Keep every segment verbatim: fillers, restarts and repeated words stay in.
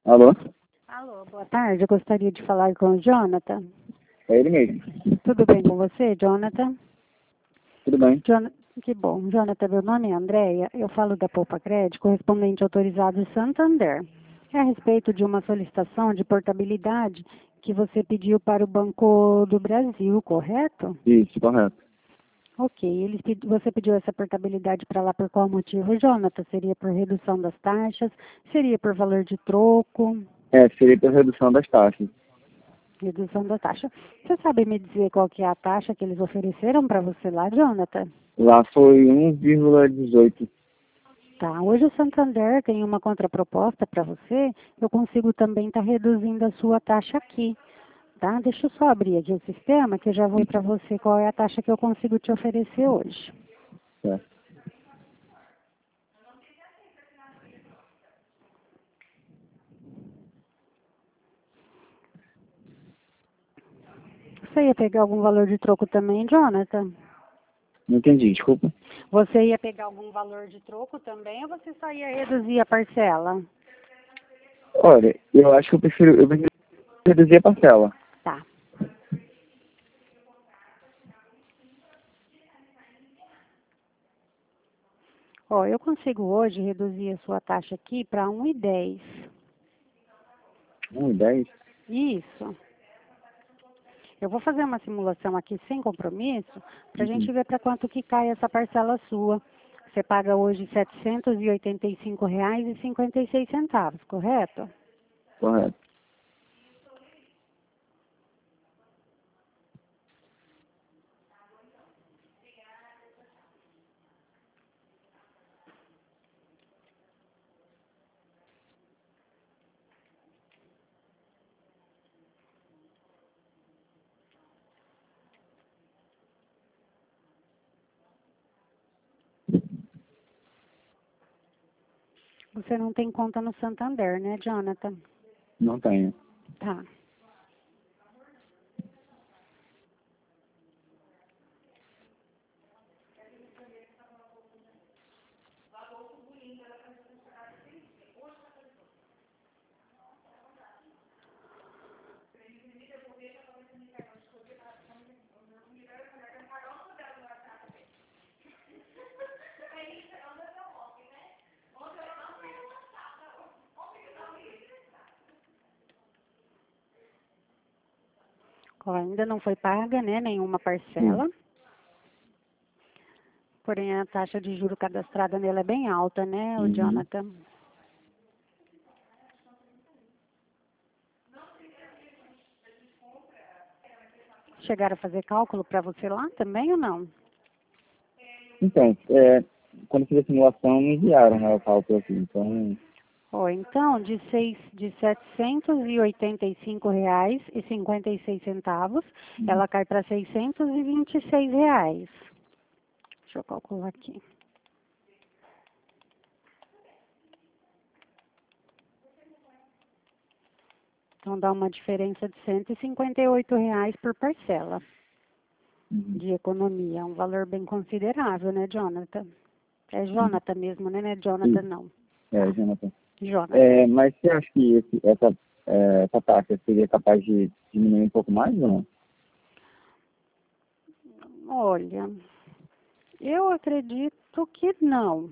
Alô? Alô, boa tarde. Eu gostaria de falar com o Jonathan. É ele mesmo. Tudo bem com você, Jonathan? Tudo bem? Jon... Que bom. Jonathan, meu nome é Andréia. Eu falo da Poupa Crédito, correspondente autorizado de Santander. É a respeito de uma solicitação de portabilidade que você pediu para o Banco do Brasil, correto? Isso, correto. Ok. Eles pedi... Você pediu essa portabilidade para lá por qual motivo, Jonathan? Seria por redução das taxas? Seria por valor de troco? É, seria pela redução das taxas. Redução da taxa. Você sabe me dizer qual que é a taxa que eles ofereceram para você lá, Jonathan? Lá foi um vírgula dezoito. Tá, hoje o Santander tem uma contraproposta para você, eu consigo também estar reduzindo a sua taxa aqui, tá? Deixa eu só abrir aqui o sistema, que eu já vou ir para você qual é a taxa que eu consigo te oferecer hoje. Certo. Você ia pegar algum valor de troco também, Jonathan? Não entendi, desculpa. Você ia pegar algum valor de troco também ou você só ia reduzir a parcela? Olha, eu acho que eu prefiro, eu prefiro reduzir a parcela. Tá. Ó, eu consigo hoje reduzir a sua taxa aqui para um e dez. um e dez? Isso. Eu vou fazer uma simulação aqui sem compromisso para a gente Uhum. ver para quanto que cai essa parcela sua. Você paga hoje setecentos e oitenta e cinco reais e cinquenta e seis centavos, correto? Correto. Você não tem conta no Santander, né, Jonathan? Não tenho. Tá. Ó, ainda não foi paga, né, nenhuma Sim. parcela. Porém, a taxa de juro cadastrada nela é bem alta, né, o Uhum. Jonathan? Chegaram a fazer cálculo para você lá também ou não? Então, é, quando fiz a simulação, me enviaram, né, o cálculo aqui. Então, Ó, então, de, seis, de setecentos e oitenta e cinco reais e cinquenta e seis centavos, uhum. ela cai para seiscentos e vinte e seis reais. Deixa eu calcular aqui. Então, dá uma diferença de cento e cinquenta e oito reais por parcela Uhum. de economia. Um valor bem considerável, né, Jonathan? É Jonathan mesmo, né? Não é Jonathan, Sim. não. É, Tá, Jonathan. Jonathan. É, mas você acha que esse, essa, é, essa taxa seria capaz de diminuir um pouco mais ou não? Olha, eu acredito que não.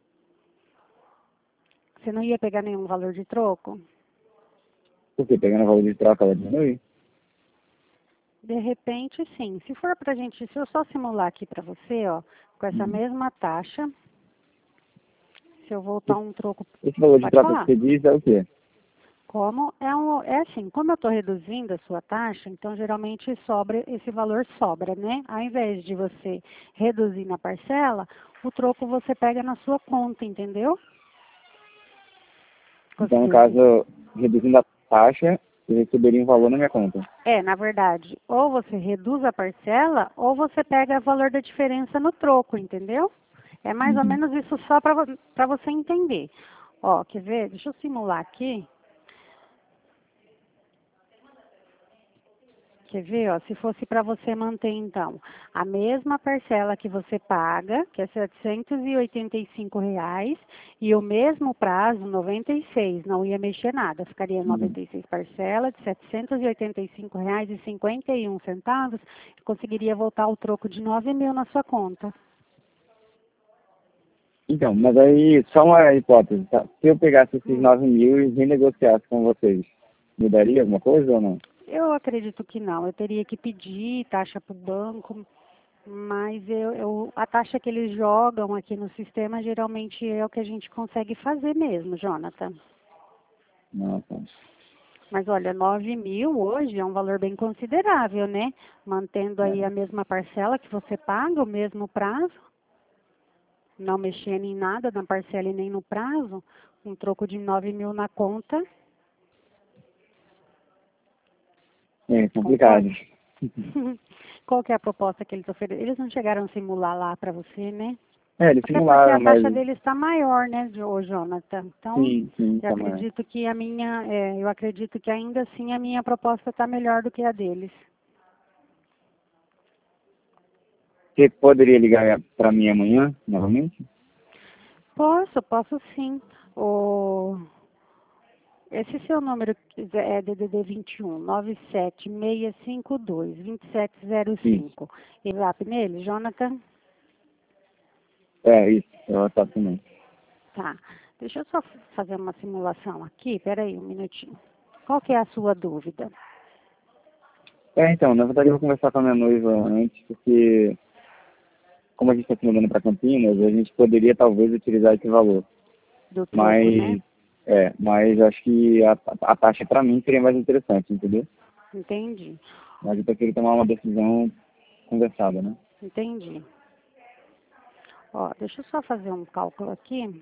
Você não ia pegar nenhum valor de troco? Porque pegando o valor de troca, ela diminui? De repente, sim. Se for pra gente, se eu só simular aqui para você, ó, com essa Uhum. mesma taxa, se eu voltar um troco, Esse valor de pode troca que falar? você diz é o quê? Como é um, é assim, como eu estou reduzindo a sua taxa, então geralmente sobra, esse valor sobra, né? Ao invés de você reduzir na parcela, o troco você pega na sua conta, entendeu? Então, no Você, caso, reduzindo a taxa, eu receberia um valor na minha conta. é, na verdade, ou você reduz a parcela, ou você pega o valor da diferença no troco, entendeu? É mais ou Uhum. menos isso só para você entender. Ó, quer ver? Deixa eu simular aqui. Quer ver, ó, se fosse para você manter, então, a mesma parcela que você paga, que é setecentos e oitenta e cinco reais, e o mesmo prazo, noventa e seis, não ia mexer nada, ficaria Uhum. noventa e seis parcela de setecentos e oitenta e cinco reais e cinquenta e um centavos, conseguiria voltar o troco de nove mil na sua conta. Então, mas aí, só uma hipótese, tá? Se eu pegasse esses Hum. nove mil e renegociasse com vocês, mudaria alguma coisa ou não? Eu acredito que não, eu teria que pedir taxa para o banco, mas eu, eu, a taxa que eles jogam aqui no sistema geralmente é o que a gente consegue fazer mesmo, Jonathan. Não, tá. Mas olha, nove mil hoje é um valor bem considerável, né? Mantendo aí É. a mesma parcela que você paga, o mesmo prazo, não mexendo em nada na parcela e nem no prazo, um troco de nove mil na conta, É complicado. concorda? Qual que é a proposta que eles oferecem? Eles não chegaram a simular lá para você, né? É, eles Até porque simularam, a taxa mas deles está maior, né, Jo- Jonathan? Então, sim, sim, eu tá mais. acredito que a minha, é, eu acredito que ainda assim a minha proposta está melhor do que a deles. Você poderia ligar para mim amanhã, novamente? Posso, posso sim. O, esse seu número é D D D vinte e um, nove sete seis cinco dois, dois sete zero Isso. cinco. E zap nele, Jonathan? É, isso. Eu WhatsApp também. Tá. Deixa eu só fazer uma simulação aqui. Peraí, um minutinho. Qual que é a sua dúvida? É, então, na verdade eu vou conversar com a minha noiva antes, porque como a gente está se mudando para Campinas, a gente poderia talvez utilizar esse valor. Do troco, né? Mas, é, mas acho que a, a taxa para mim seria mais interessante, entendeu? Entendi. Mas eu prefiro tomar uma decisão conversada, né? Entendi. Ó, deixa eu só fazer um cálculo aqui.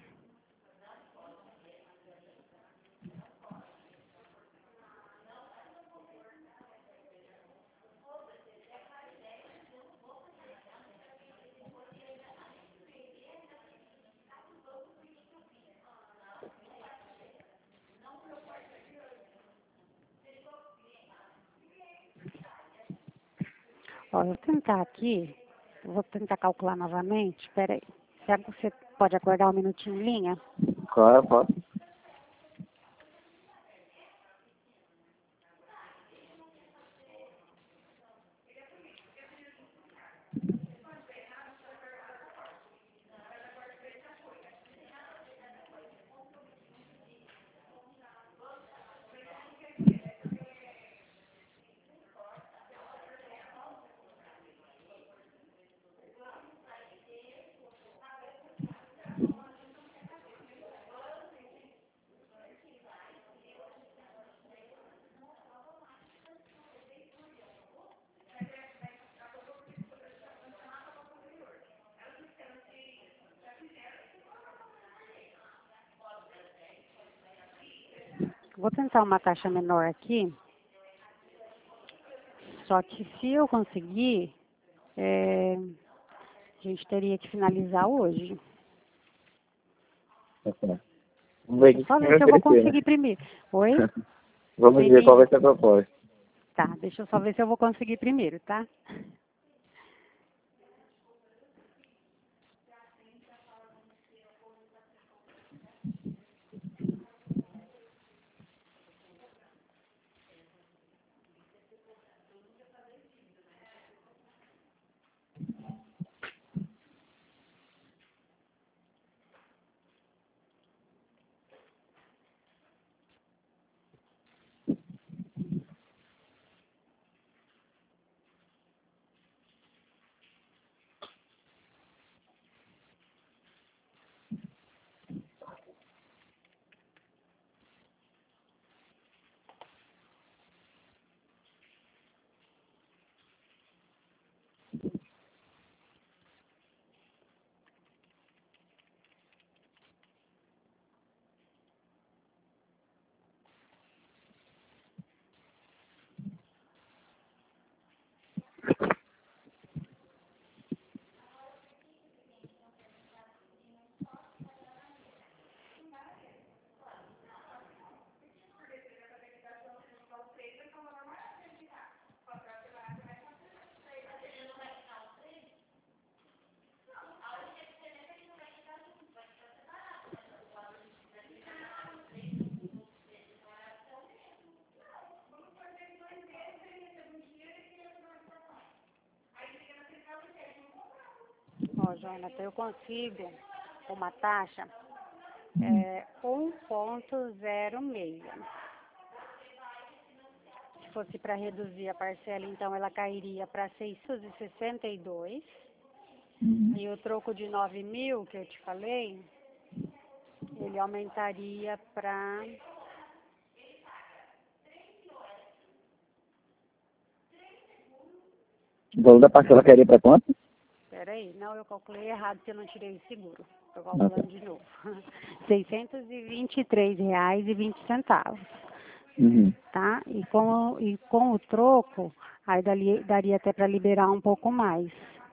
Ó, eu vou tentar aqui, eu vou tentar calcular novamente. Espera aí. Será que você pode aguardar um minutinho em linha? Claro, posso. Vou tentar uma taxa menor aqui. Só que se eu conseguir, é, a gente teria que finalizar hoje. Tá certo. Vamos ver Deixa o eu que só você ver vai se eu vou oferecer, conseguir primeiro. Oi? né? Não Vamos ver qual entendi. vai ser a proposta. Tá, deixa eu só ver se eu vou conseguir primeiro, tá? Ó, Jonathan, eu consigo uma taxa é, um ponto zero seis. Se fosse para reduzir a parcela, então ela cairia para seiscentos e sessenta e dois. Uhum. E o troco de nove mil que eu te falei, ele aumentaria para... O valor da parcela cairia para quanto? Peraí, não, eu calculei errado porque eu não tirei o seguro. Estou Ah, tá. calculando de novo. seiscentos e vinte e três reais e vinte centavos, Uhum. tá? E com, e com o troco, aí dali, daria até para liberar um pouco mais.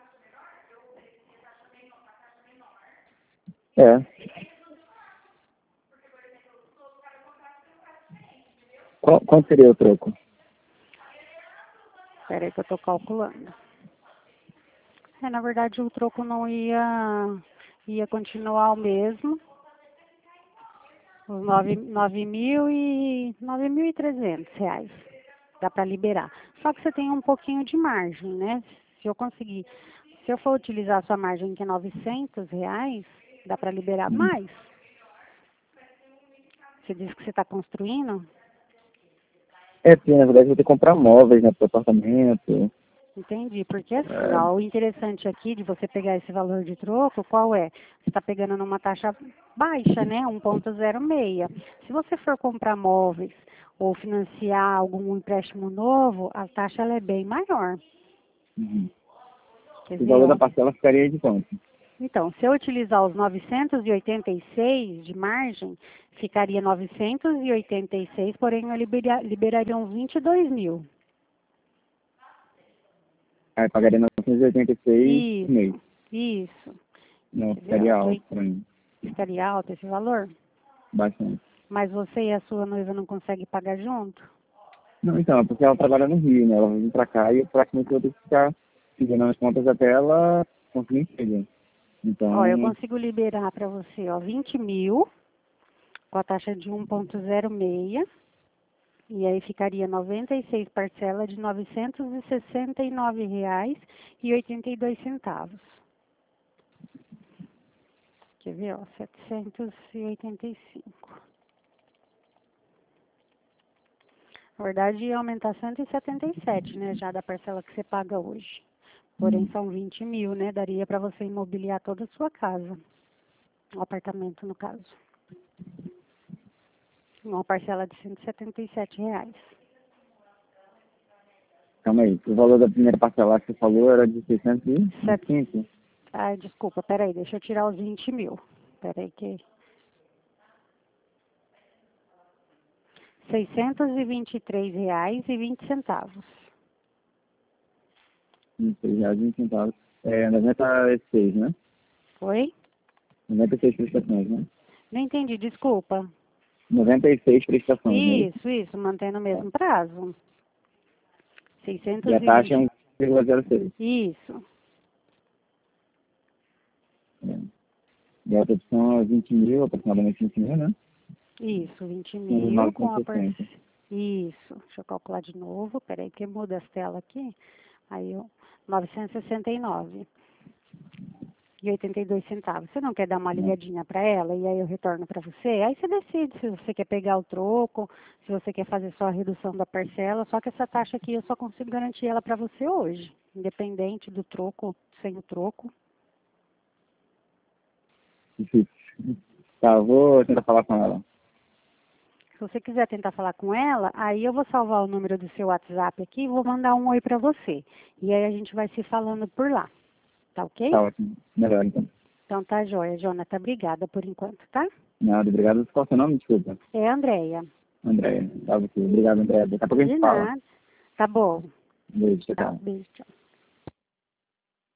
É. Qual, quanto seria o troco? Peraí que eu estou calculando. É, na verdade, o troco não ia, ia continuar o mesmo. Os nove, nove mil e nove mil e trezentos reais dá para liberar. Só que você tem um pouquinho de margem, né? Se eu conseguir, se eu for utilizar a sua margem que é novecentos reais, dá para liberar Uhum. mais. Você disse que você está construindo? É, porque na verdade eu vou ter que comprar móveis, né, para o apartamento. Entendi, porque assim, É. ó, o interessante aqui de você pegar esse valor de troco, qual é? Você está pegando numa taxa baixa, né? um ponto zero seis. Se você for comprar móveis ou financiar algum empréstimo novo, a taxa ela é bem maior. Uhum. Quer O ver, valor da ó? parcela ficaria de quanto? Então, se eu utilizar os novecentos e oitenta e seis de margem, ficaria novecentos e oitenta e seis, porém eu libera, liberaria uns vinte e dois mil. Aí pagaria novecentos e oitenta e seis por mês. Isso, isso. Não, Quer ver, ó, ficaria tô- alto para mim. ficaria alto esse valor? Bastante. Mas você e a sua noiva não conseguem pagar junto? Não, então, é porque ela trabalha no Rio, né? Ela vai vir pra cá e eu praticamente vou ter que ficar seguindo as contas até ela conseguir emprego. Ó, eu Então, consigo liberar para você, ó, vinte mil com a taxa de um ponto zero seis. E aí ficaria noventa e seis parcelas de novecentos e sessenta e nove reais e oitenta e dois centavos. Quer ver, ó, setecentos e oitenta e cinco. Na verdade, ia aumentar cento e setenta e sete, né, já da parcela que você paga hoje. Porém, hum, são vinte mil, né, daria para você imobiliar toda a sua casa. O apartamento, no caso. Uma parcela de cento e setenta e sete reais. calma aí. O valor da primeira parcela que você falou era de seiscentos e vinte e cinco? Ai, desculpa, peraí, deixa eu tirar os vinte mil. Peraí que... seiscentos e vinte e três reais e vinte centavos. vinte e seis reais e vinte centavos. É, noventa e seis, né? Oi? noventa e seis prestações, né? Não entendi, desculpa. noventa e seis prestações, né? Isso, isso, mantendo o mesmo prazo. E a taxa é seiscentos e vinte. um vírgula zero seis. Isso, É. E a outra opção é vinte mil, aproximadamente vinte mil, né? isso, vinte São mil com a novecentos e sessenta. parcela. Isso, deixa eu calcular de novo, peraí que muda as telas aqui. Aí, eu, novecentos e sessenta e nove e oitenta e dois centavos. Você não quer dar uma Né? ligadinha para ela e aí eu retorno para você? Aí você decide se você quer pegar o troco, se você quer fazer só a redução da parcela. Só que essa taxa aqui eu só consigo garantir ela para você hoje, independente do troco, sem o troco. Difícil. Tá, eu vou tentar falar com ela. Se você quiser tentar falar com ela, aí eu vou salvar o número do seu WhatsApp aqui e vou mandar um oi para você. E aí a gente vai se falando por lá. Tá ok? Tá ótimo. Melhor, então. Então tá joia, Jonathan. Obrigada por enquanto, tá? Nada, obrigado. Qual é o seu nome? Desculpa. É a Andréia. Andréia. Tá, você. Obrigado, Andréia. Daqui a pouco a De gente fala. nada. Tá bom. Beijo, tchau. Tá, Tchau. beijo. Tchau.